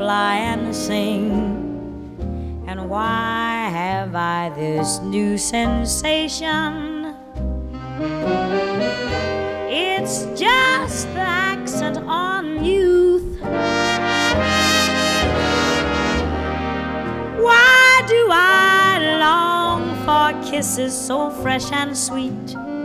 fly and sing. And why have I this new sensation? It's just the accent on youth. Why do I long for kisses so fresh and sweet?